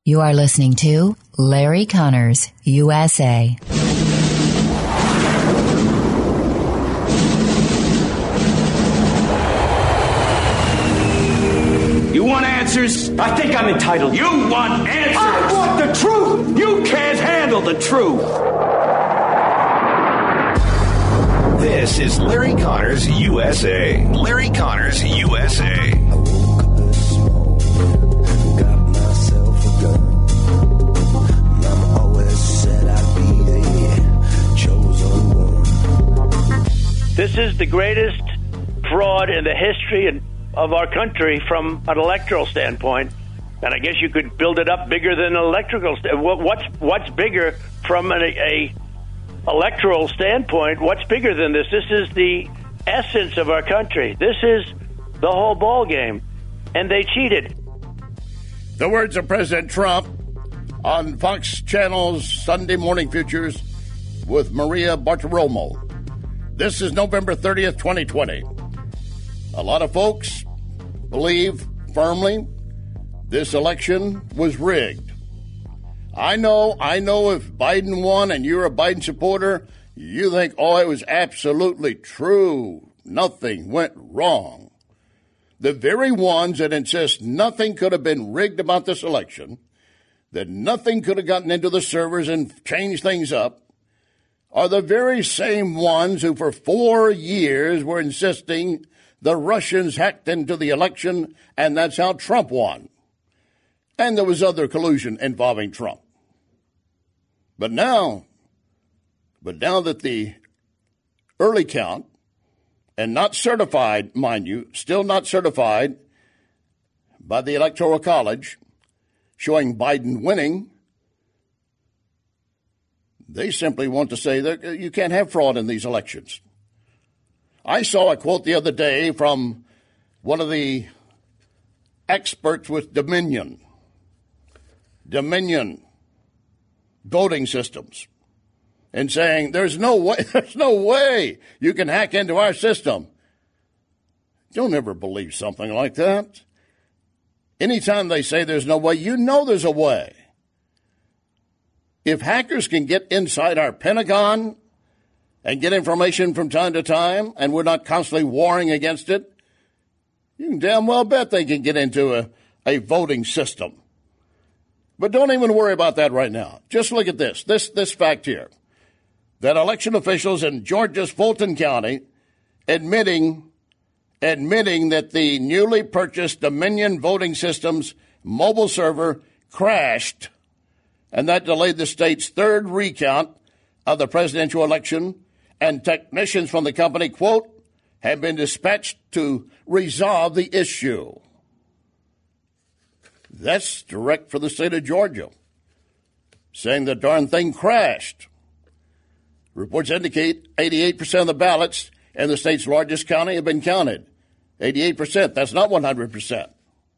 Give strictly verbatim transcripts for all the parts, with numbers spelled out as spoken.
You are listening to Larry Connors, U S A. You want answers? I think I'm entitled. You want answers? I want the truth! You can't handle the truth! This is Larry Connors, U S A. Larry Connors, U S A. I woke up this morning, got myself a gun. Mama always said I'd be the chosen one. This is the greatest fraud in the history of our country from an electoral standpoint. And I guess you could build it up bigger than an electrical. St- what's what's bigger from an, a electoral standpoint? What's bigger than this? This is the essence of our country. This is the whole ball game, and they cheated. The words of President Trump on Fox Channel's Sunday Morning Futures with Maria Bartiromo. This is November thirtieth, twenty twenty. A lot of folks believe firmly this election was rigged. I know, I know if Biden won and you're a Biden supporter, you think, oh, it was absolutely true. Nothing went wrong. The very ones that insist nothing could have been rigged about this election, that nothing could have gotten into the servers and changed things up, are the very same ones who for four years were insisting the Russians hacked into the election and that's how Trump won. And there was other collusion involving Trump. But now, but now that the early count, and not certified, mind you, still not certified by the Electoral College, showing Biden winning, they simply want to say that you can't have fraud in these elections. I saw a quote the other day from one of the experts with Dominion. Dominion voting systems, and saying there's no way, there's no way you can hack into our system. Don't ever believe something like that. Anytime they say there's no way, you know there's a way. If hackers can get inside our Pentagon and get information from time to time, and we're not constantly warring against it, you can damn well bet they can get into a, a voting system. But don't even worry about that right now. Just look at this, this, this fact here, that election officials in Georgia's Fulton County admitting, admitting that the newly purchased Dominion voting system's mobile server crashed, and that delayed the state's third recount of the presidential election, and technicians from the company, quote, have been dispatched to resolve the issue. That's direct for the state of Georgia, saying the darn thing crashed. Reports indicate eighty-eight percent of the ballots in the state's largest county have been counted. eighty-eight percent. That's not one hundred percent.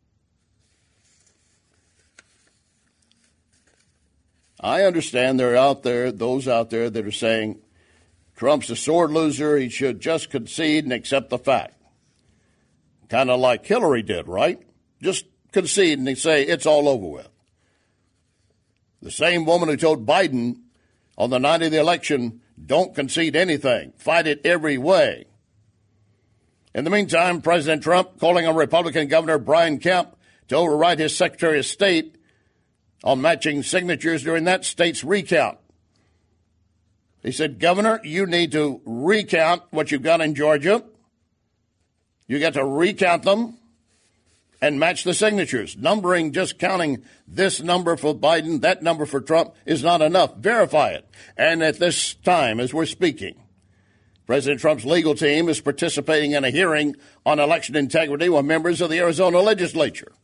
I understand there are out there, those out there that are saying Trump's a sore loser. He should just concede and accept the fact. Kind of like Hillary did, right? Just concede and say it's all over with. The same woman who told Biden on the night of the election, don't concede anything, fight it every way. In the meantime, President Trump calling on Republican Governor Brian Kemp to override his Secretary of State on matching signatures during that state's recount. He said, Governor, you need to recount what you've got in Georgia. You got to recount them and match the signatures. Numbering, just counting this number for Biden, that number for Trump is not enough. Verify it. And at this time, as we're speaking, President Trump's legal team is participating in a hearing on election integrity with members of the Arizona legislature.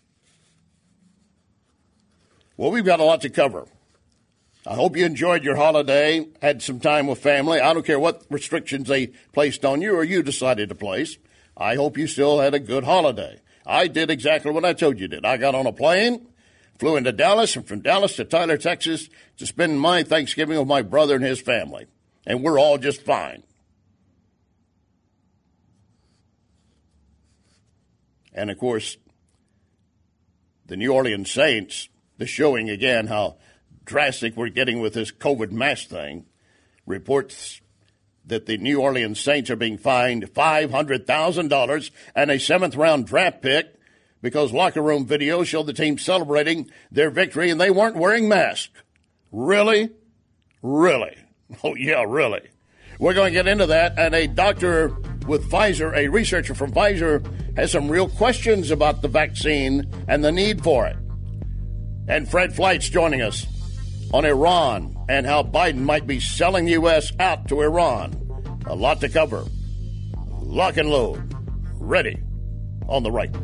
Well, we've got a lot to cover. I hope you enjoyed your holiday, had some time with family. I don't care what restrictions they placed on you or you decided to place. I hope you still had a good holiday. I did exactly what I told you did. I got on a plane, flew into Dallas, and from Dallas to Tyler, Texas, to spend my Thanksgiving with my brother and his family. And we're all just fine. And, of course, the New Orleans Saints is showing again how drastic we're getting with this COVID mask thing. Reports that the New Orleans Saints are being fined five hundred thousand dollars and a seventh-round draft pick because locker room videos showed the team celebrating their victory and they weren't wearing masks. Really? Really? Oh, yeah, really. We're going to get into that, and a doctor with Pfizer, a researcher from Pfizer, has some real questions about the vaccine and the need for it. And Fred Flight's joining us on Iran and how Biden might be selling the U S out to Iran. A lot to cover. Lock and load. Ready on the right.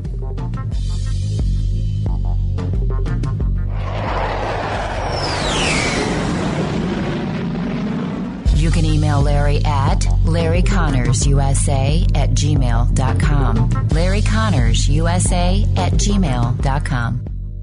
You can email Larry at Larry Connors U S A at gmail dot com. Larry Connors U S A at gmail dot com.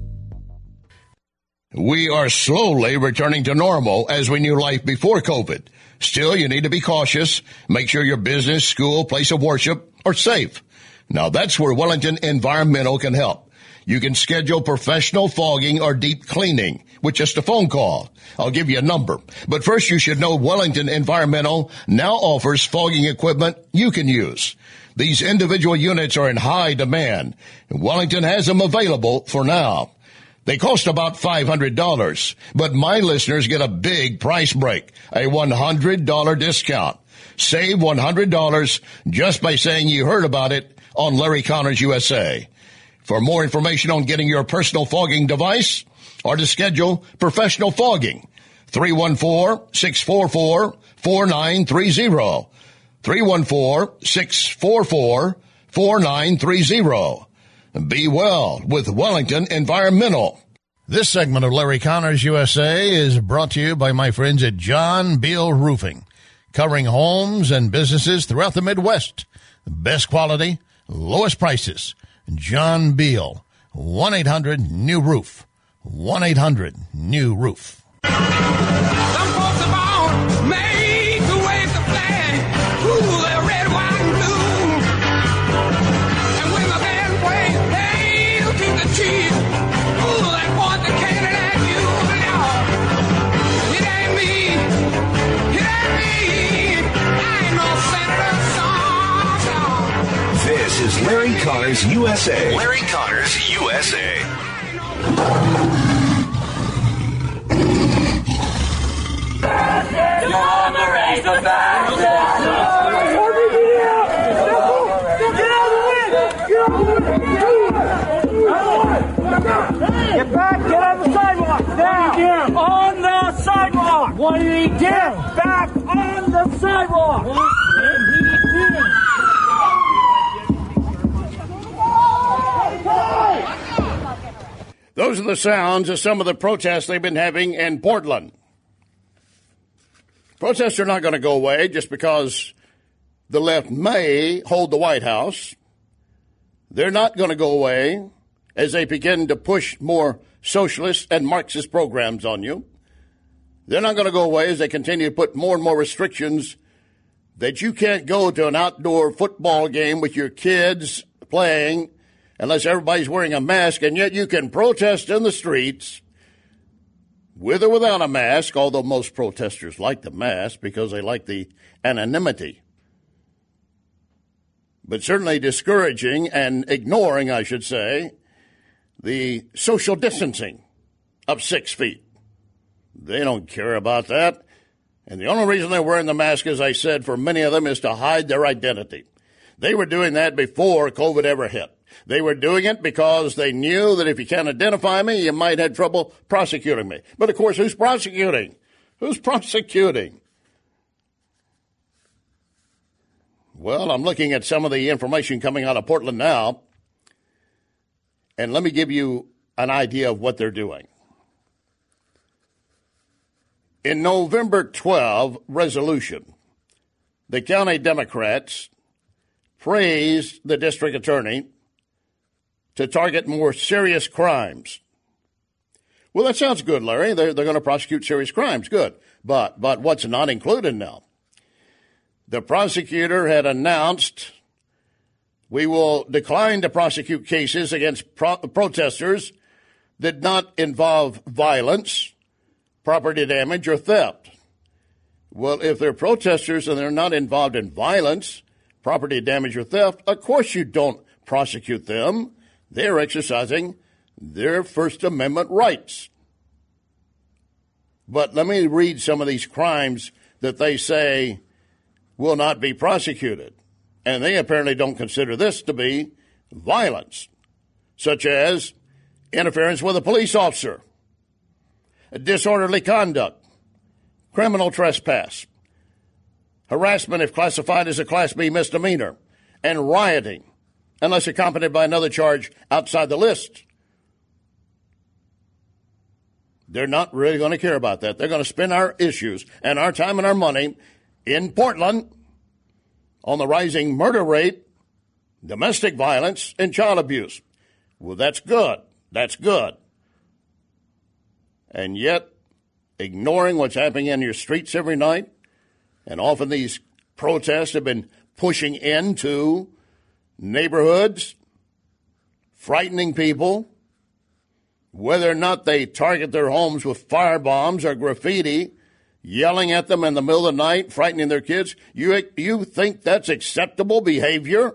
We are slowly returning to normal as we knew life before COVID. Still, you need to be cautious. Make sure your business, school, place of worship are safe. Now, that's where Wellington Environmental can help. You can schedule professional fogging or deep cleaning with just a phone call. I'll give you a number. But first, you should know Wellington Environmental now offers fogging equipment you can use. These individual units are in high demand, and Wellington has them available for now. They cost about five hundred dollars, but my listeners get a big price break, a one hundred dollars discount. Save one hundred dollars just by saying you heard about it on Larry Connors U S A. For more information on getting your personal fogging device or to schedule professional fogging, three one four, six four four, four nine three zero. three one four, six four four, four nine three zero. Be well with Wellington Environmental. This segment of Larry Connors U S A is brought to you by my friends at John Beal Roofing, covering homes and businesses throughout the Midwest. Best quality, lowest prices. John Beal, one eight hundred new roof. one eight hundred new roof. Some folks are born made to wave the flag, ooh, they're red, white, and blue. And when the band plays, hail to the chief, ooh, they point the cannon at you. Now, it ain't me, it ain't me, I ain't no senator, son, son. This is Larry Connors U S A. Larry Connors U S A. You're on the razor back. Get out of the way. Get out of the way. Get back. Get on the sidewalk. Now. On the sidewalk. What did he do? Get back on the sidewalk. What did he do? Those are the sounds of some of the protests they've been having in Portland. Protests are not going to go away just because the left may hold the White House. They're not going to go away as they begin to push more socialist and Marxist programs on you. They're not going to go away as they continue to put more and more restrictions that you can't go to an outdoor football game with your kids playing unless everybody's wearing a mask, and yet you can protest in the streets with or without a mask, although most protesters like the mask because they like the anonymity. But certainly discouraging and ignoring, I should say, the social distancing of six feet. They don't care about that. And the only reason they're wearing the mask, as I said, for many of them is to hide their identity. They were doing that before COVID ever hit. They were doing it because they knew that if you can't identify me, you might have trouble prosecuting me. But, of course, who's prosecuting? Who's prosecuting? Well, I'm looking at some of the information coming out of Portland now, and let me give you an idea of what they're doing. In November twelfth resolution, the county Democrats praised the district attorney to target more serious crimes. Well, that sounds good, Larry. They're, they're going to prosecute serious crimes. Good. But, but what's not included now? The prosecutor had announced we will decline to prosecute cases against pro- protesters did not involve violence, property damage, or theft. Well, if they're protesters and they're not involved in violence, property damage, or theft, of course you don't prosecute them. They're exercising their First Amendment rights. But let me read some of these crimes that they say will not be prosecuted. And they apparently don't consider this to be violence, such as interference with a police officer, disorderly conduct, criminal trespass, harassment if classified as a Class B misdemeanor, and rioting, unless accompanied by another charge outside the list. They're not really going to care about that. They're going to spend our issues and our time and our money in Portland on the rising murder rate, domestic violence, and child abuse. Well, that's good. That's good. And yet, ignoring what's happening in your streets every night, and often these protests have been pushing into neighborhoods, frightening people, whether or not they target their homes with firebombs or graffiti, yelling at them in the middle of the night, frightening their kids. You, you think that's acceptable behavior?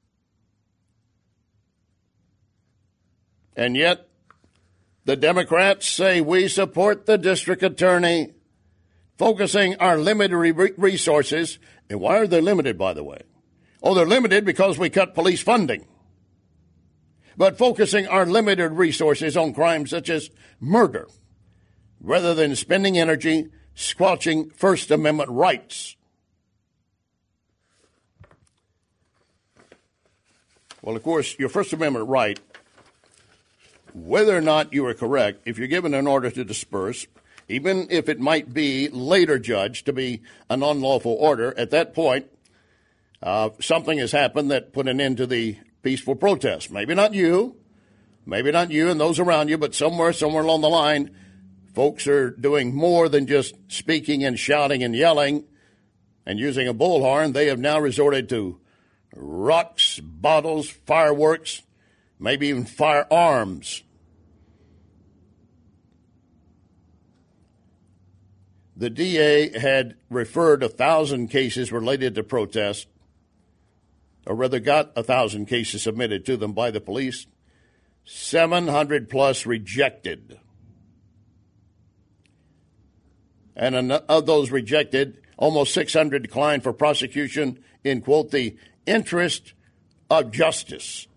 And yet, the Democrats say we support the district attorney, focusing our limited re- resources. And why are they limited, by the way? Oh, they're limited because we cut police funding. But focusing our limited resources on crimes such as murder, rather than spending energy squelching First Amendment rights. Well, of course, your First Amendment right, whether or not you are correct, if you're given an order to disperse, even if it might be later judged to be an unlawful order, at that point, uh, something has happened that put an end to the peaceful protest. Maybe not you, maybe not you and those around you, but somewhere, somewhere along the line, folks are doing more than just speaking and shouting and yelling and using a bullhorn. They have now resorted to rocks, bottles, fireworks, maybe even firearms. The D A had referred a thousand cases related to protests, or rather got a thousand cases submitted to them by the police. seven hundred plus rejected. And of those rejected, almost six hundred declined for prosecution in, quote, the interest of justice.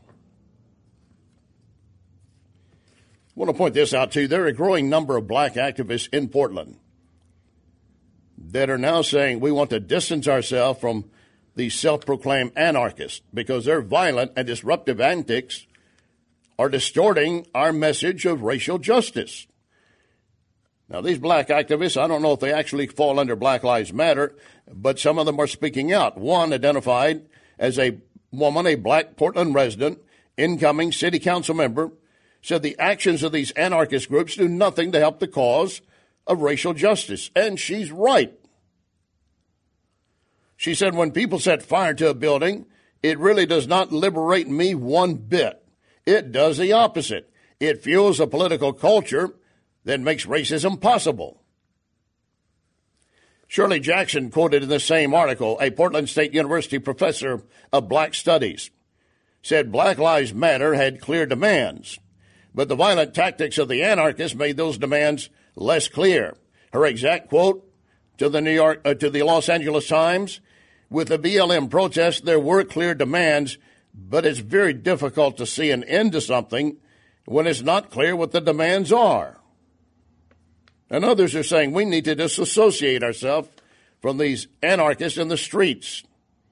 I want to point this out, too. There are a growing number of black activists in Portland that are now saying we want to distance ourselves from these self-proclaimed anarchists because their violent and disruptive antics are distorting our message of racial justice. Now, these black activists, I don't know if they actually fall under Black Lives Matter, but some of them are speaking out. One identified as a woman, a black Portland resident, incoming city council member, said the actions of these anarchist groups do nothing to help the cause of racial justice. And she's right. She said, when people set fire to a building, it really does not liberate me one bit. It does the opposite. It fuels a political culture that makes racism possible. Shirley Jackson quoted in the same article, a Portland State University professor of black studies, said Black Lives Matter had clear demands, but the violent tactics of the anarchists made those demands less clear. Her exact quote to the New York, uh, to the Los Angeles Times, with the B L M protest, there were clear demands, but it's very difficult to see an end to something when it's not clear what the demands are. And others are saying we need to disassociate ourselves from these anarchists in the streets.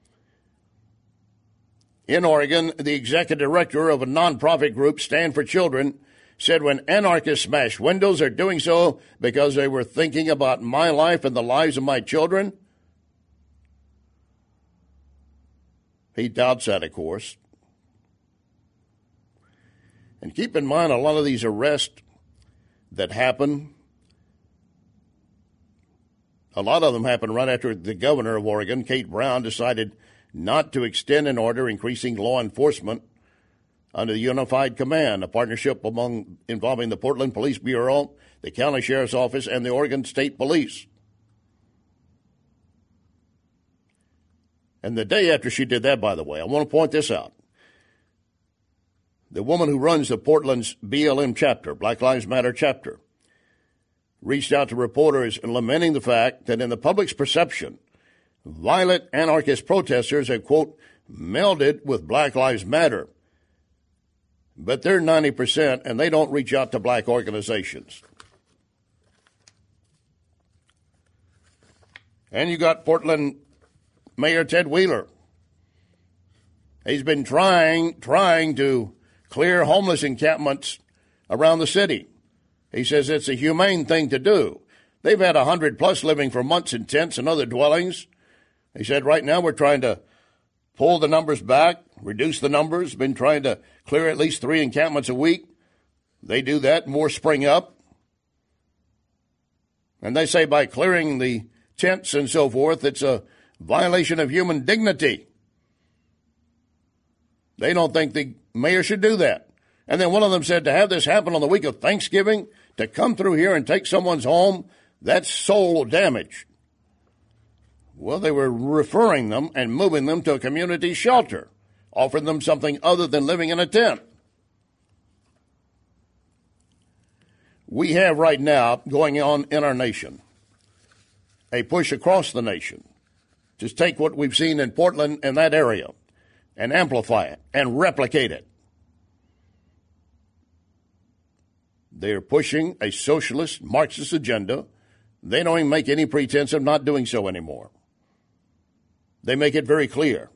In Oregon, the executive director of a nonprofit group, Stand for Children, said when anarchists smash windows, they're doing so because they were thinking about my life and the lives of my children. He doubts that, of course. And keep in mind, a lot of these arrests that happen, a lot of them happened right after the governor of Oregon, Kate Brown, decided not to extend an order increasing law enforcement under the Unified Command, a partnership among involving the Portland Police Bureau, the County Sheriff's Office, and the Oregon State Police. And the day after she did that, by the way, I want to point this out. The woman who runs the Portland's B L M chapter, Black Lives Matter chapter, reached out to reporters and lamenting the fact that in the public's perception, violent anarchist protesters have, quote, melded with Black Lives Matter. But they're ninety percent, and they don't reach out to black organizations. And you got Portland Mayor Ted Wheeler. He's been trying, trying to clear homeless encampments around the city. He says it's a humane thing to do. They've had one hundred plus living for months in tents and other dwellings. He said right now we're trying to pull the numbers back, reduce the numbers, been trying to clear at least three encampments a week. They do that, more spring up. And they say by clearing the tents and so forth, it's a violation of human dignity. They don't think the mayor should do that. And then one of them said to have this happen on the week of Thanksgiving, to come through here and take someone's home, that's soul damage. Well, they were referring them and moving them to a community shelter, offering them something other than living in a tent. We have right now going on in our nation a push across the nation to take what we've seen in Portland and that area and amplify it and replicate it. They're pushing a socialist, Marxist agenda. They don't even make any pretense of not doing so anymore. They make it very clear.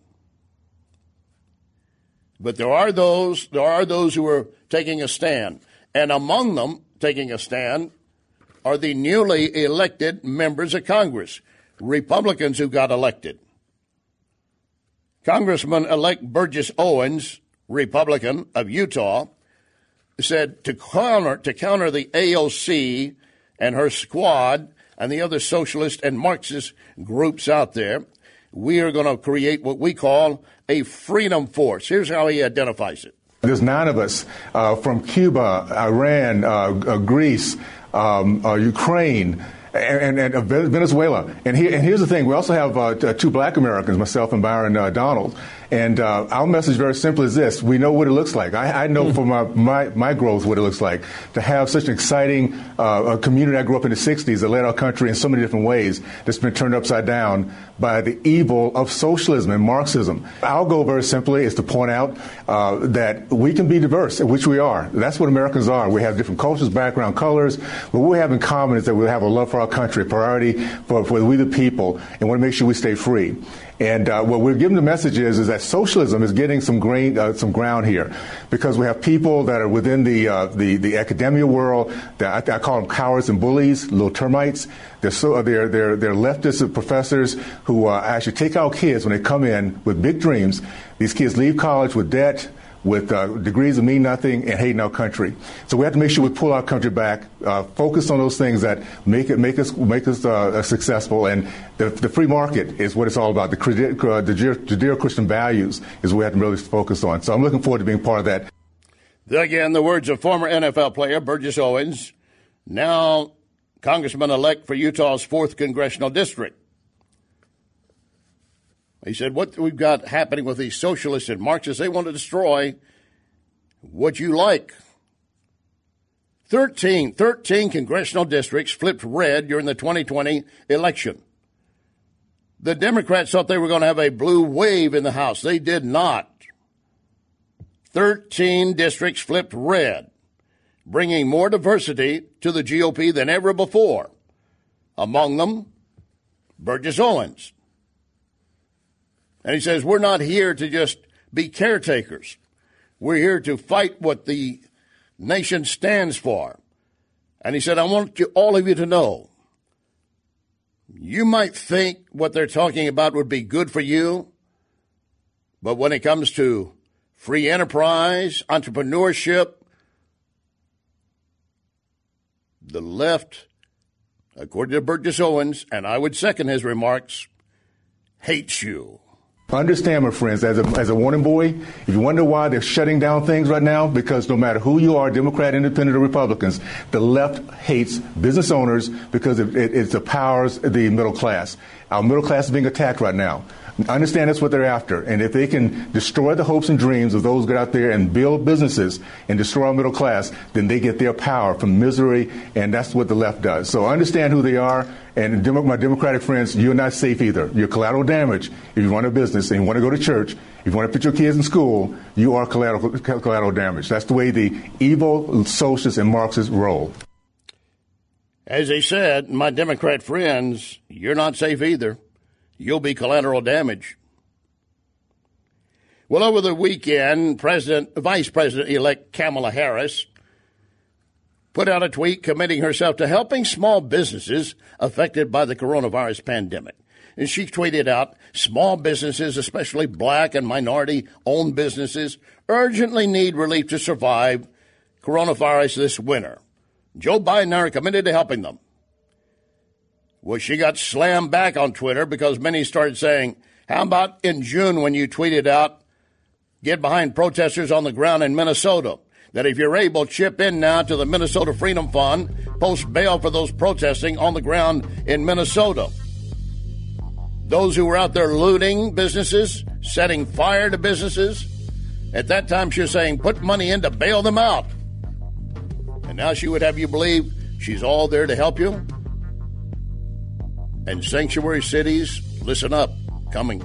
But there are those, there are those who are taking a stand. And among them taking a stand are the newly elected members of Congress, Republicans who got elected. Congressman-elect Burgess Owens, Republican of Utah, said to counter to counter the A O C and her squad and the other socialist and Marxist groups out there, we are going to create what we call a freedom force. Here's how he identifies it. There's nine of us uh, from Cuba, Iran, uh, uh, Greece, um, uh, Ukraine, and, and, and Venezuela. And, here, and here's the thing. We also have uh, t- two black Americans, myself and Byron uh, Donald. And uh, our message very simply is this. We know what it looks like. I, I know mm. from my, my, my growth what it looks like to have such an exciting uh, a community. I grew up in the sixties that led our country in so many different ways that's been turned upside down by the evil of socialism and Marxism. Our goal very simply is to point out uh, that we can be diverse, which we are. That's what Americans are. We have different cultures, background, colors. But what we have in common is that we have a love for our country, a priority for, for we the people, and want to make sure we stay free. And uh, what we're giving the message is, is that socialism is getting some grain, uh, some ground here, because we have people that are within the uh, the, the academia world that I, I call them cowards and bullies, little termites. They're so they're they're they're leftist professors who uh, actually take our kids when they come in with big dreams. These kids leave college with debt, with uh, degrees that mean nothing, and hating our country. So we have to make sure we pull our country back, uh, focus on those things that make it make us make us uh, successful. And the, the free market is what it's all about. The Judeo-Christian values is what we have to really focus on. So I'm looking forward to being part of that. Again, the words of former N F L player Burgess Owens, now Congressman-elect for Utah's fourth Congressional District. He said, what we've got happening with these socialists and Marxists, they want to destroy what you like. Thirteen, thirteen congressional districts flipped red during the twenty twenty election. The Democrats thought they were going to have a blue wave in the House. They did not. Thirteen districts flipped red, bringing more diversity to the G O P than ever before. Among them, Burgess Owens. And he says, we're not here to just be caretakers. We're here to fight what the nation stands for. And he said, I want you, all of you to know, you might think what they're talking about would be good for you, but when it comes to free enterprise, entrepreneurship, the left, according to Burgess Owens, and I would second his remarks, hates you. Understand, my friends, as a, as a warning boy, if you wonder why they're shutting down things right now, because no matter who you are, Democrat, Independent, or Republicans, the left hates business owners because it, it, it empowers the middle class. Our middle class is being attacked right now. Understand that's what they're after. And if they can destroy the hopes and dreams of those who get out there and build businesses and destroy our middle class, then they get their power from misery, and that's what the left does. So understand who they are. And my Democratic friends, you're not safe either. You're collateral damage if you run a business and you want to go to church. If you want to put your kids in school, you are collateral, collateral damage. That's the way the evil socialists and Marxists roll. As they said, my Democrat friends, you're not safe either. You'll be collateral damage. Well, over the weekend, President, Vice President-elect Kamala Harris put out a tweet committing herself to helping small businesses affected by the coronavirus pandemic. And she tweeted out, small businesses, especially black and minority-owned businesses, urgently need relief to survive coronavirus this winter. Joe Biden and I are committed to helping them. Well, she got slammed back on Twitter because many started saying, how about in June when you tweeted out, get behind protesters on the ground in Minnesota, that if you're able, chip in now to the Minnesota Freedom Fund, post bail for those protesting on the ground in Minnesota. Those who were out there looting businesses, setting fire to businesses, at that time she was saying, put money in to bail them out. And now she would have you believe she's all there to help you. And sanctuary cities, listen up, coming.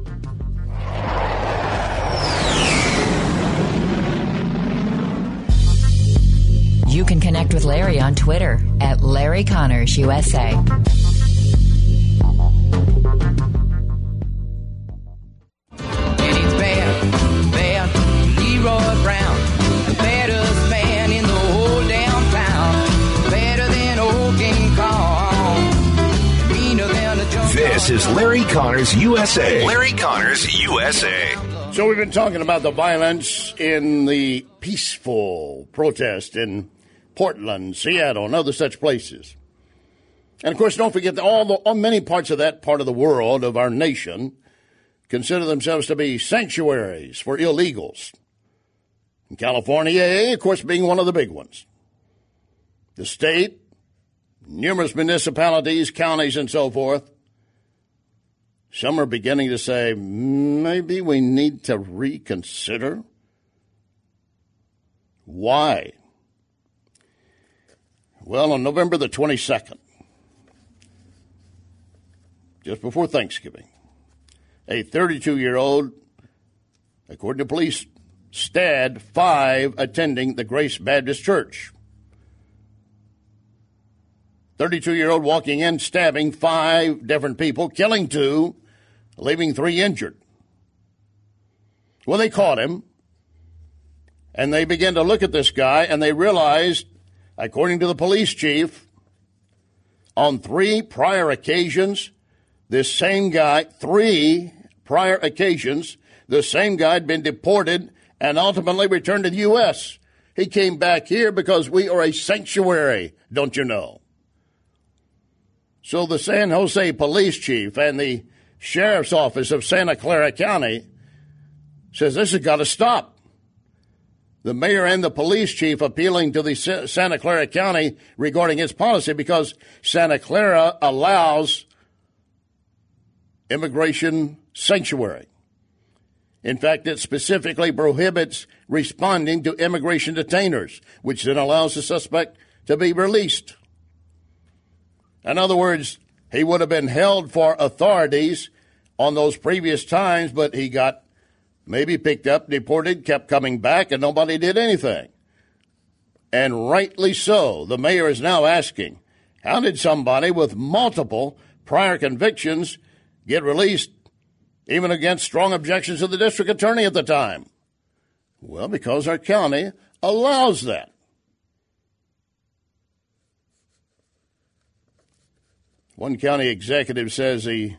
You can connect with Larry on Twitter at Larry Connors U S A. And it's bad, bad, Leroy Brown, the baddest man in the whole damn town, better than old King Kong, meaner than a junk. This is Larry Connors U S A. Larry Connors U S A. So we've been talking about the violence in the peaceful protest in Portland, Seattle, and other such places. And, of course, don't forget that all the all many parts of that part of the world, of our nation, consider themselves to be sanctuaries for illegals. In California, of course, being one of the big ones. The state, numerous municipalities, counties, and so forth, some are beginning to say, maybe we need to reconsider. Why? Well, on November the twenty-second, just before Thanksgiving, a thirty-two-year-old, according to police, stabbed five attending the Grace Baptist Church. thirty-two-year-old walking in, stabbing five different people, killing two, leaving three injured. Well, they caught him, and they began to look at this guy, and they realized, according to the police chief, on three prior occasions, this same guy, three prior occasions, the same guy had been deported and ultimately returned to the U S. He came back here because we are a sanctuary, don't you know? So the San Jose police chief and the sheriff's office of Santa Clara County says this has got to stop. The mayor and the police chief appealing to the Santa Clara County regarding its policy because Santa Clara allows immigration sanctuary. In fact, it specifically prohibits responding to immigration detainers, which then allows the suspect to be released. In other words, he would have been held for authorities on those previous times, but he got maybe picked up, deported, kept coming back, and nobody did anything. And rightly so. The mayor is now asking, how did somebody with multiple prior convictions get released, even against strong objections of the district attorney at the time? Well, because our county allows that. One county executive says the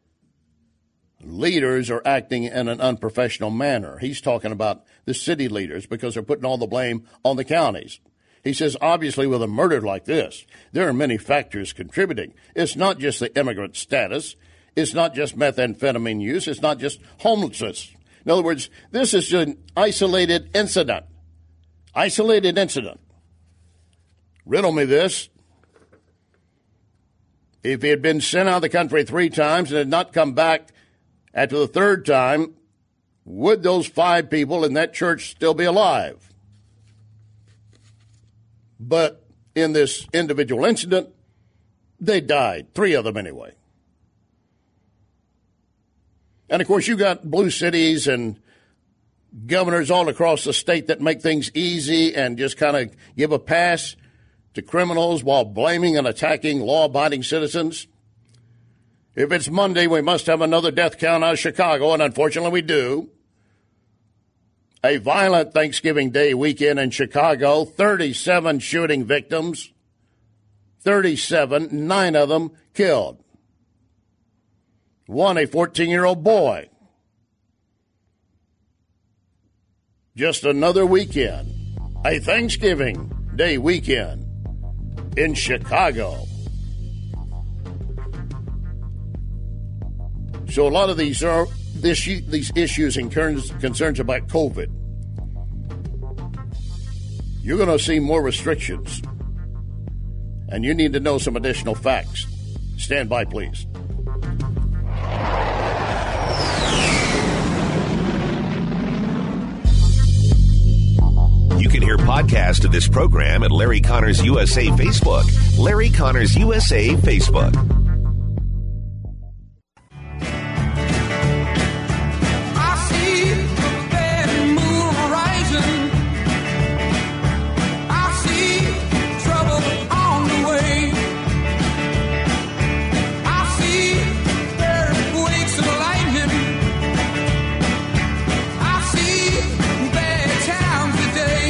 leaders are acting in an unprofessional manner. He's talking about the city leaders because they're putting all the blame on the counties. He says, obviously, with a murder like this, there are many factors contributing. It's not just the immigrant status. It's not just methamphetamine use. It's not just homelessness. In other words, this is an isolated incident. Isolated incident. Riddle me this. If he had been sent out of the country three times and had not come back after the third time, would those five people in that church still be alive? But in this individual incident, they died. Three of them anyway. And, of course, you got blue cities and governors all across the state that make things easy and just kind of give a pass to criminals while blaming and attacking law-abiding citizens. If it's Monday, we must have another death count out of Chicago, and unfortunately we do. A violent Thanksgiving Day weekend in Chicago, thirty-seven shooting victims, thirty-seven, nine of them killed. One, a fourteen-year-old boy. Just another weekend, a Thanksgiving Day weekend in Chicago. So a lot of these are this, these issues and concerns about COVID. You're going to see more restrictions, and you need to know some additional facts. Stand by, please. You can hear podcasts of this program at Larry Connors U S A Facebook. Larry Connors U S A Facebook. I see the bad moon rising. I see trouble on the way. I see earthquakes and lightning. I see bad times today.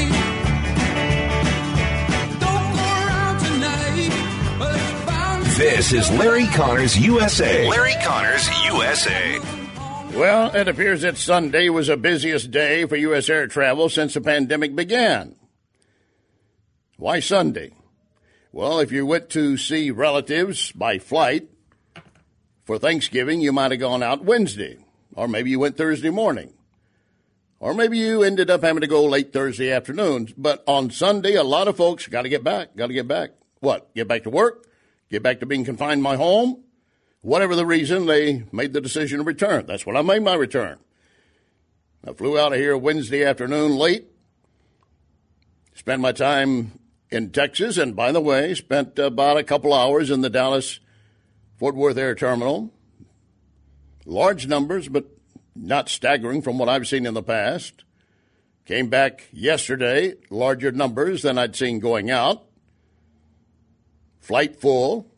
This is Larry Connors U S A. Larry Connors U S A. Well, it appears that Sunday was the busiest day for U S air travel since the pandemic began. Why Sunday? Well, if you went to see relatives by flight for Thanksgiving, you might have gone out Wednesday, or maybe you went Thursday morning, or maybe you ended up having to go late Thursday afternoon. But on Sunday, a lot of folks got to get back, got to get back. What? Get back to work? Get back to being confined in my home? Whatever the reason, they made the decision to return. That's when I made my return. I flew out of here Wednesday afternoon late, spent my time in Texas, and by the way, spent about a couple hours in the Dallas-Fort Worth Air Terminal. Large numbers, but not staggering from what I've seen in the past. Came back yesterday, larger numbers than I'd seen going out. Flight full.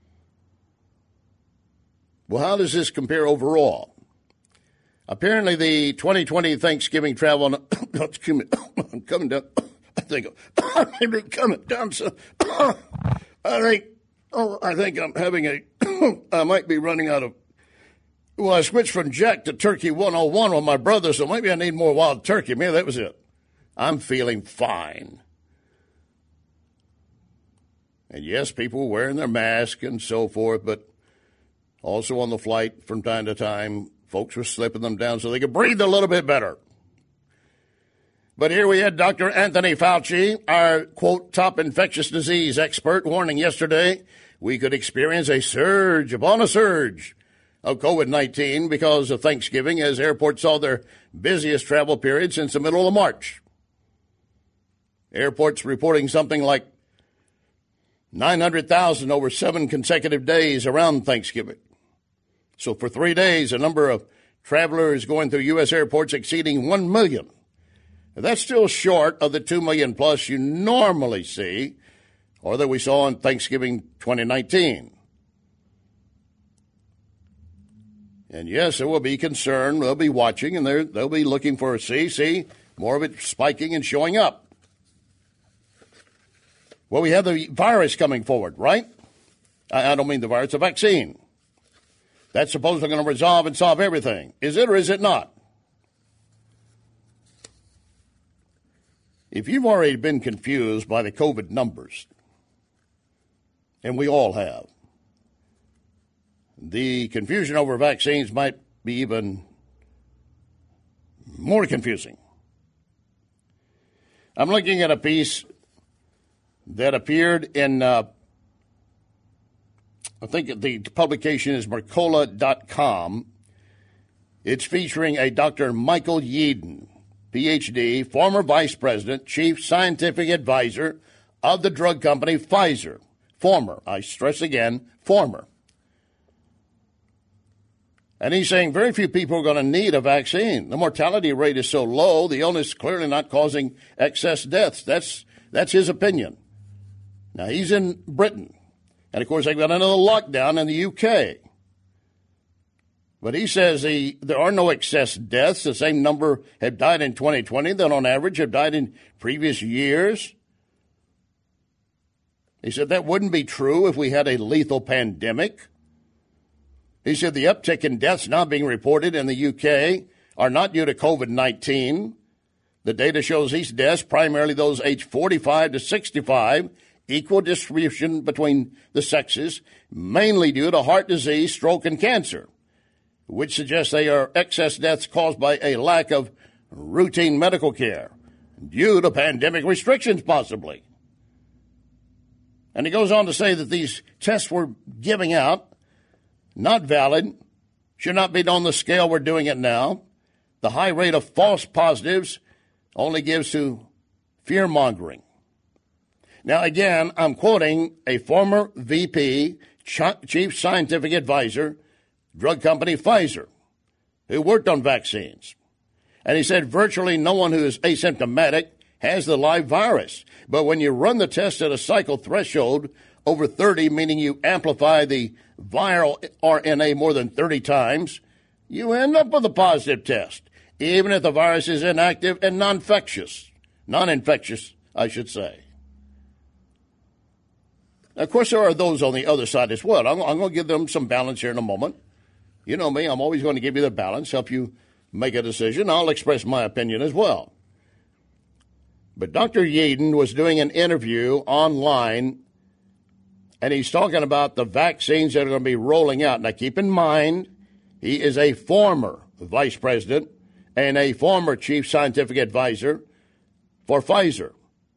Well, how does this compare overall? Apparently, the twenty twenty Thanksgiving travel, excuse me, I'm coming down, I think I'm coming down, so I think, oh, I think I'm having a, I might be running out of, well, I switched from Jack to Turkey one oh one with my brother, so maybe I need more wild turkey. Maybe that was it. I'm feeling fine. And yes, people were wearing their mask and so forth, but also on the flight from time to time, folks were slipping them down so they could breathe a little bit better. But here we had Doctor Anthony Fauci, our, quote, top infectious disease expert, warning yesterday we could experience a surge upon a surge of COVID nineteen because of Thanksgiving as airports saw their busiest travel period since the middle of March. Airports reporting something like nine hundred thousand over seven consecutive days around Thanksgiving. So for three days, a number of travelers going through U S airports exceeding one million. That's still short of the two million plus you normally see, or that we saw in Thanksgiving twenty nineteen. And yes, there will be concern. They'll be watching, and they'll be looking for, see, see, more of it spiking and showing up. Well, we have the virus coming forward, right? I, I don't mean the virus, the vaccine. That's supposedly going to resolve and solve everything. Is it or is it not? If you've already been confused by the COVID numbers, and we all have, the confusion over vaccines might be even more confusing. I'm looking at a piece that appeared in, uh, I think the publication is Mercola dot com. It's featuring a Doctor Michael Yeadon, P H D, former vice president, chief scientific advisor of the drug company Pfizer. Former, I stress again, former. And he's saying very few people are going to need a vaccine. The mortality rate is so low, the illness is clearly not causing excess deaths. That's that's his opinion. Now, he's in Britain. And, of course, they've got another lockdown in the U K. But he says he, there are no excess deaths. The same number have died in twenty twenty that on average have died in previous years. He said that wouldn't be true if we had a lethal pandemic. He said the uptick in deaths now being reported in the U K are not due to COVID nineteen. The data shows these deaths, primarily those aged forty-five to sixty-five, equal distribution between the sexes, mainly due to heart disease, stroke, and cancer, which suggests they are excess deaths caused by a lack of routine medical care due to pandemic restrictions, possibly. And he goes on to say that these tests we're giving out, not valid, should not be on the scale we're doing it now. The high rate of false positives only gives to fear-mongering. Now, again, I'm quoting a former V P, chief scientific advisor, drug company Pfizer, who worked on vaccines. And he said virtually no one who is asymptomatic has the live virus. But when you run the test at a cycle threshold over thirty, meaning you amplify the viral R N A more than thirty times, you end up with a positive test, even if the virus is inactive and non-infectious. Non-infectious, I should say. Of course, there are those on the other side as well. I'm, I'm going to give them some balance here in a moment. You know me, I'm always going to give you the balance, help you make a decision. I'll express my opinion as well. But Doctor Yeadon was doing an interview online, and he's talking about the vaccines that are going to be rolling out. Now, keep in mind, he is a former vice president and a former chief scientific advisor for Pfizer.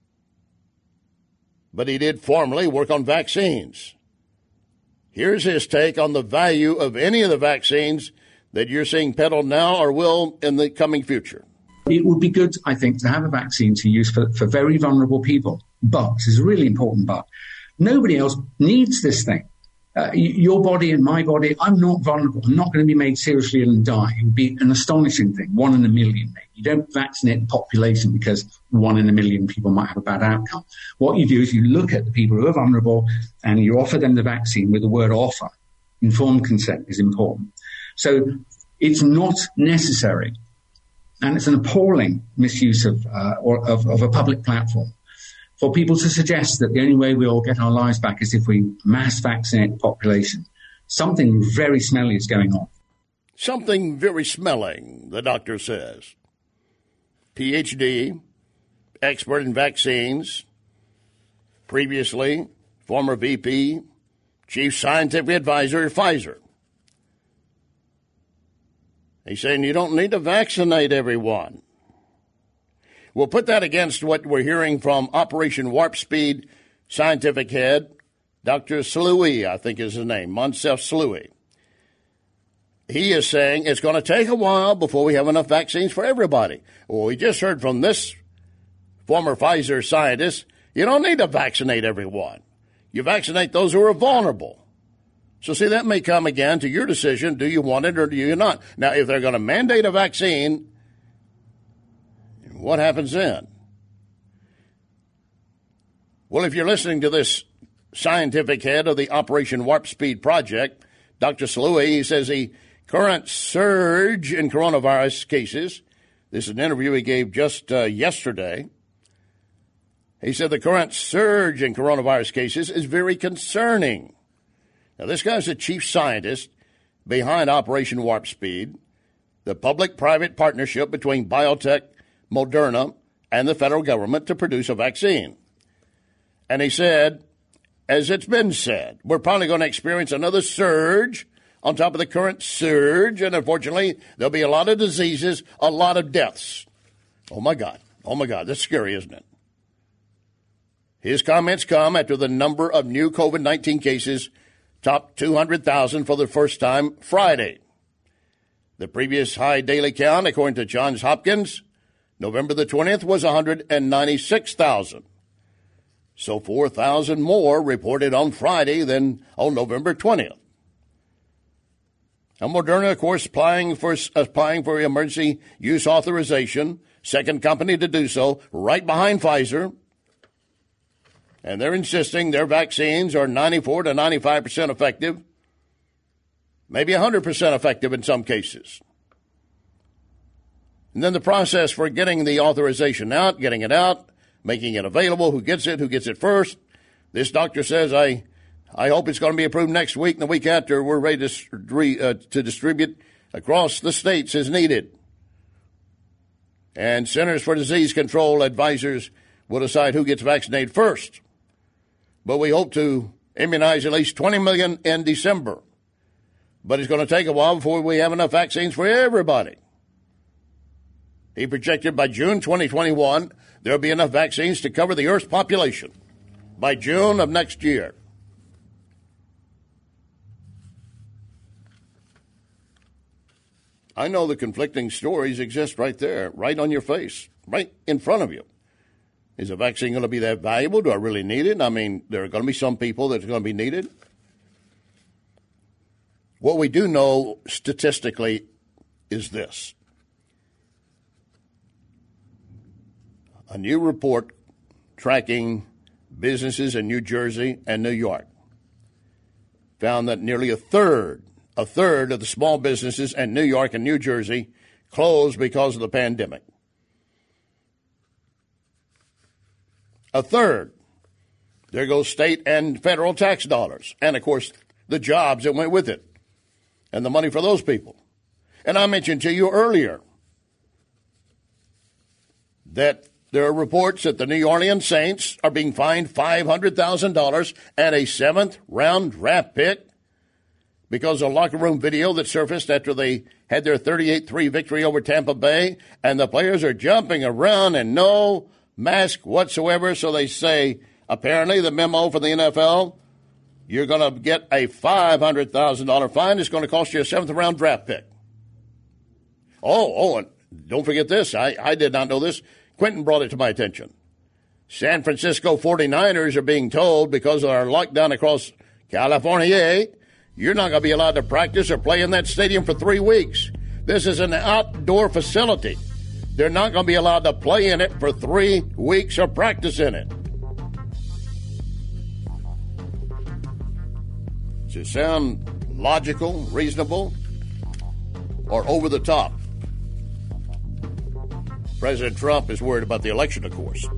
But he did formerly work on vaccines. Here's his take on the value of any of the vaccines that you're seeing peddled now or will in the coming future. It would be good, I think, to have a vaccine to use for, for very vulnerable people. But, this is a really important but, nobody else needs this thing. Uh, your body and my body, I'm not vulnerable. I'm not going to be made seriously ill and die. It would be an astonishing thing. One in a million, maybe. You don't vaccinate the population because one in a million people might have a bad outcome. What you do is you look at the people who are vulnerable and you offer them the vaccine with the word offer. Informed consent is important. So it's not necessary. And it's an appalling misuse of, uh, or of, of a public platform for people to suggest that the only way we'll get our lives back is if we mass vaccinate the population. Something very smelly is going on. Something very smelling, the doctor says. P H D, expert in vaccines, previously former V P, chief scientific advisor at Pfizer. He's saying you don't need to vaccinate everyone. We'll put that against what we're hearing from Operation Warp Speed scientific head, Doctor Slaoui, I think is his name, Moncef Slaoui. He is saying it's going to take a while before we have enough vaccines for everybody. Well, we just heard from this former Pfizer scientist, you don't need to vaccinate everyone. You vaccinate those who are vulnerable. So, see, that may come again to your decision. Do you want it or do you not? Now, if they're going to mandate a vaccine, what happens then? Well, if you're listening to this scientific head of the Operation Warp Speed project, Doctor Slaoui, he says the current surge in coronavirus cases, this is an interview he gave just uh, yesterday. He said the current surge in coronavirus cases is very concerning. Now, this guy's the chief scientist behind Operation Warp Speed, the public-private partnership between biotech, Moderna, and the federal government to produce a vaccine. And he said, as it's been said, we're probably going to experience another surge on top of the current surge, and unfortunately, there'll be a lot of diseases, a lot of deaths. Oh, my God. Oh, my God. That's scary, isn't it? His comments come after the number of new COVID nineteen cases topped two hundred thousand for the first time Friday. The previous high daily count, according to Johns Hopkins, November the twentieth, was one hundred ninety-six thousand. So four thousand more reported on Friday than on November twentieth. And Moderna, of course, applying for, applying for emergency use authorization, second company to do so, right behind Pfizer. And they're insisting their vaccines are ninety-four to ninety-five percent effective, maybe one hundred percent effective in some cases. And then the process for getting the authorization out, getting it out, making it available, who gets it, who gets it first. This doctor says, I I hope it's going to be approved next week, and the week after we're ready to, uh, to distribute across the states as needed. And Centers for Disease Control advisors will decide who gets vaccinated first. But we hope to immunize at least twenty million in December. But it's going to take a while before we have enough vaccines for everybody. He projected by June twenty twenty-one, there'll be enough vaccines to cover the Earth's population by June of next year. I know the conflicting stories exist right there, right on your face, right in front of you. Is a vaccine going to be that valuable? Do I really need it? I mean, there are going to be some people that are going to be needed. What we do know statistically is this. A new report tracking businesses in New Jersey and New York found that nearly a third, a third of the small businesses in New York and New Jersey closed because of the pandemic. A third. There goes state and federal tax dollars. And, of course, the jobs that went with it and the money for those people. And I mentioned to you earlier that there are reports that the New Orleans Saints are being fined five hundred thousand dollars and a seventh-round draft pick because of a locker room video that surfaced after they had their thirty-eight three victory over Tampa Bay, and the players are jumping around and no mask whatsoever. So they say, apparently the memo for the N F L, you're going to get a five hundred thousand dollars fine. It's going to cost you a seventh-round draft pick. Oh, oh, and don't forget this. I, I did not know this. Quentin brought it to my attention. San Francisco forty-niners are being told because of our lockdown across California, you're not going to be allowed to practice or play in that stadium for three weeks. This is an outdoor facility. They're not going to be allowed to play in it for three weeks or practice in it. Does it sound logical, reasonable, or over the top? President Trump is worried about the election, of course.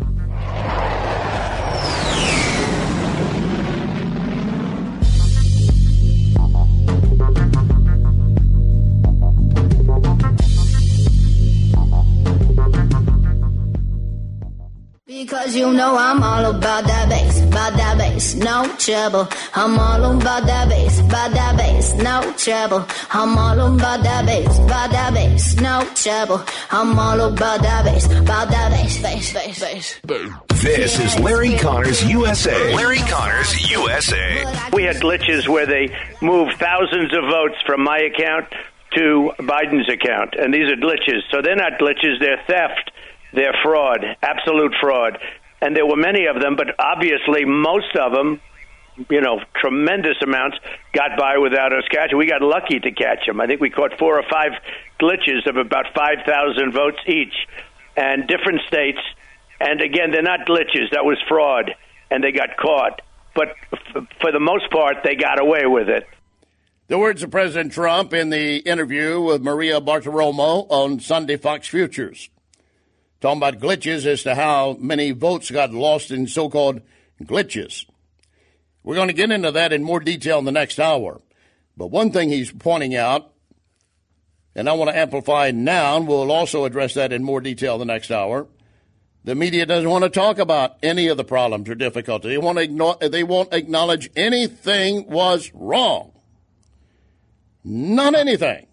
Because you know I'm all about that bass, about that bass, no trouble. I'm all about that bass, about that bass, no trouble. I'm all about that bass, about that bass, no trouble. I'm all about that bass, about that bass, bass, bass, bass. This is Larry Connors U S A. Larry Connors U S A. We had glitches where they moved thousands of votes from my account to Biden's account, and these are glitches. So they're not glitches, they're theft. They're fraud, absolute fraud. And there were many of them, but obviously most of them, you know, tremendous amounts, got by without us catching. We got lucky to catch them. I think we caught four or five glitches of about five thousand votes each, and different states. And again, they're not glitches. That was fraud, and they got caught. But f- for the most part, they got away with it. The words of President Trump in the interview with Maria Bartiromo on Sunday Fox Futures. Talking about glitches as to how many votes got lost in so-called glitches. We're going to get into that in more detail in the next hour. But one thing he's pointing out, and I want to amplify now, and we'll also address that in more detail the next hour, the media doesn't want to talk about any of the problems or difficulties. They won't, ignore, they won't acknowledge anything was wrong. Not anything.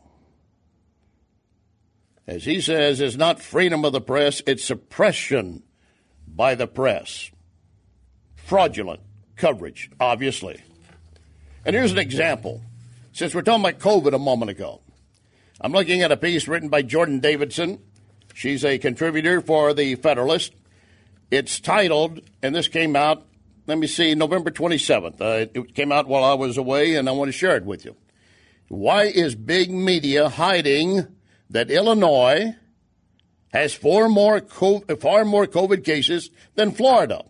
As he says, it's not freedom of the press, it's suppression by the press. Fraudulent coverage, obviously. And here's an example. Since we're talking about COVID a moment ago, I'm looking at a piece written by Jordan Davidson. She's a contributor for The Federalist. It's titled, and this came out, let me see, November twenty-seventh. Uh, it came out while I was away, and I want to share it with you. Why is big media hiding that Illinois has four more COVID, far more COVID cases than Florida?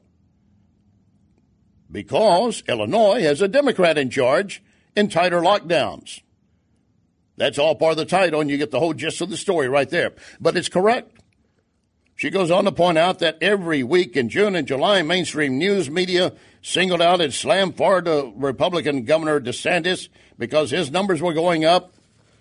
Because Illinois has a Democrat in charge in tighter lockdowns. That's all part of the title, and you get the whole gist of the story right there. But it's correct. She goes on to point out that every week in June and July, mainstream news media singled out and slammed Florida Republican Governor DeSantis because his numbers were going up.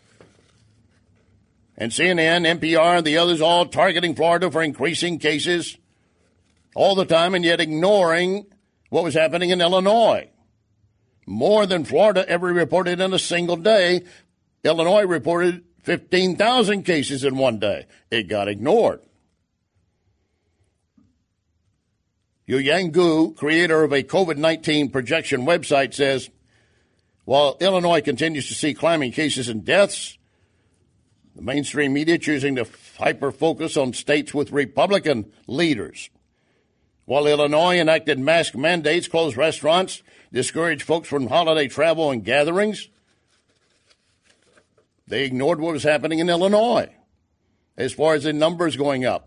And C N N, N P R, and the others all targeting Florida for increasing cases all the time, and yet ignoring what was happening in Illinois. More than Florida ever reported in a single day. Illinois reported fifteen thousand cases in one day. It got ignored. Yu-Yang Gu, creator of a COVID nineteen projection website, says, while Illinois continues to see climbing cases and deaths, the mainstream media choosing to hyper-focus on states with Republican leaders. While Illinois enacted mask mandates, closed restaurants, discouraged folks from holiday travel and gatherings, they ignored what was happening in Illinois as far as the numbers going up.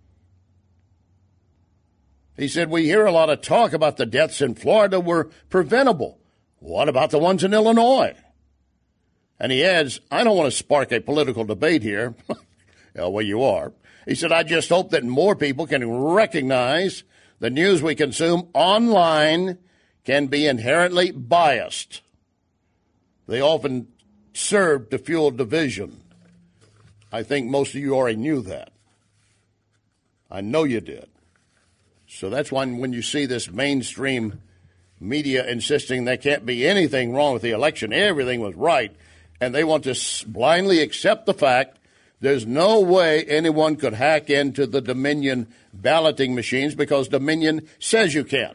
He said, we hear a lot of talk about the deaths in Florida were preventable. What about the ones in Illinois? And he adds, I don't want to spark a political debate here. Yeah, well, you are. He said, I just hope that more people can recognize the news we consume online can be inherently biased. They often serve to fuel division. I think most of you already knew that. I know you did. So that's why when you see this mainstream media insisting there can't be anything wrong with the election, everything was right, and they want to blindly accept the fact there's no way anyone could hack into the Dominion balloting machines because Dominion says you can't.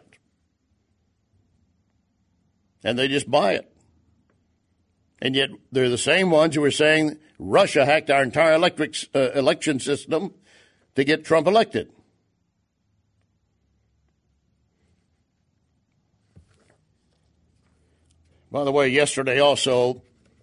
And they just buy it. And yet they're the same ones who are saying Russia hacked our entire electric, uh, election system to get Trump elected. By the way, yesterday also,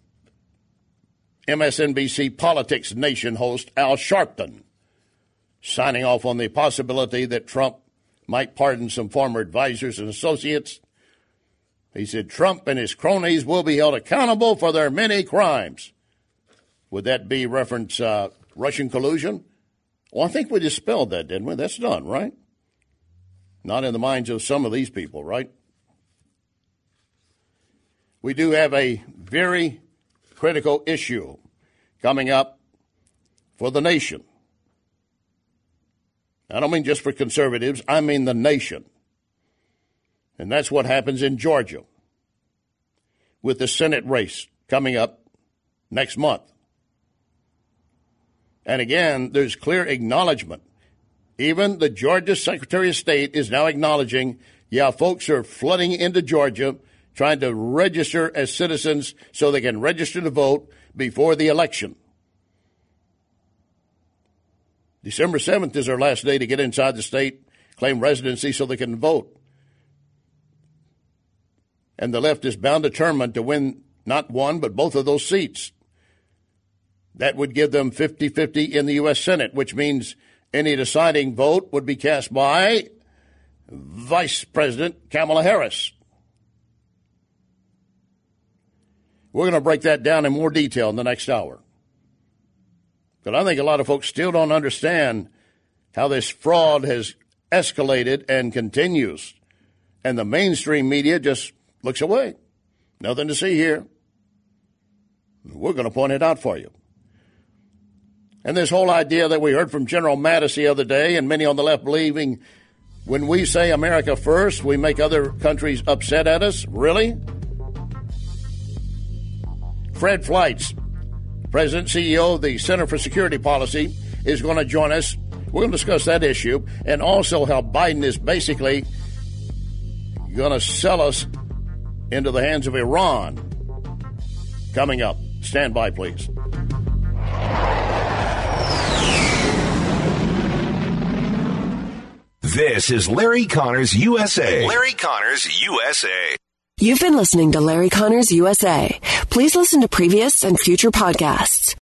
M S N B C Politics Nation host Al Sharpton signing off on the possibility that Trump might pardon some former advisors and associates. He said Trump and his cronies will be held accountable for their many crimes. Would that be reference uh, Russian collusion? Well, I think we dispelled that, didn't we? That's done, right? Not in the minds of some of these people, right? We do have a very critical issue coming up for the nation. I don't mean just for conservatives. I mean the nation. And that's what happens in Georgia with the Senate race coming up next month. And again, there's clear acknowledgement. Even the Georgia Secretary of State is now acknowledging, yeah, folks are flooding into Georgia trying to register as citizens so they can register to vote before the election. December seventh is their last day to get inside the state, claim residency so they can vote. And the left is bound determined to win not one, but both of those seats. That would give them fifty-fifty in the U S Senate, which means any deciding vote would be cast by Vice President Kamala Harris. We're going to break that down in more detail in the next hour. But I think a lot of folks still don't understand how this fraud has escalated and continues. And the mainstream media just looks away. Nothing to see here. We're going to point it out for you. And this whole idea that we heard from General Mattis the other day, and many on the left believing when we say America first, we make other countries upset at us. Really? Fred Fleitz, President and C E O of the Center for Security Policy, is going to join us. We're going to discuss that issue and also how Biden is basically going to sell us into the hands of Iran. Coming up. Stand by, please. This is Larry Connors U S A. Larry Connors U S A. You've been listening to Larry Connors U S A. Please listen to previous and future podcasts.